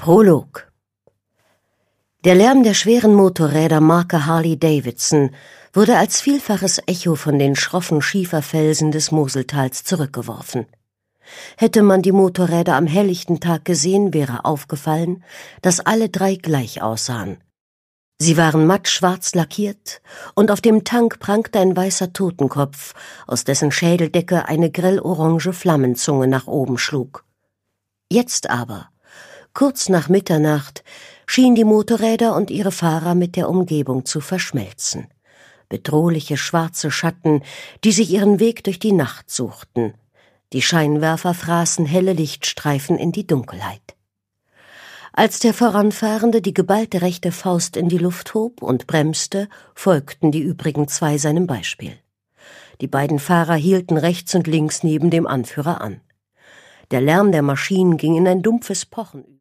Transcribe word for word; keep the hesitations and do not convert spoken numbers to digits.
Prolog. Der Lärm der schweren Motorräder Marke Harley-Davidson wurde als vielfaches Echo von den schroffen Schieferfelsen des Moseltals zurückgeworfen. Hätte man die Motorräder am helllichten Tag gesehen, wäre aufgefallen, dass alle drei gleich aussahen. Sie waren mattschwarz lackiert, und auf dem Tank prangte ein weißer Totenkopf, aus dessen Schädeldecke eine grellorange Flammenzunge nach oben schlug. Jetzt aber, kurz nach Mitternacht, schienen die Motorräder und ihre Fahrer mit der Umgebung zu verschmelzen. Bedrohliche schwarze Schatten, die sich ihren Weg durch die Nacht suchten. Die Scheinwerfer fraßen helle Lichtstreifen in die Dunkelheit. Als der Voranfahrende die geballte rechte Faust in die Luft hob und bremste, folgten die übrigen zwei seinem Beispiel. Die beiden Fahrer hielten rechts und links neben dem Anführer an. Der Lärm der Maschinen ging in ein dumpfes Pochen über.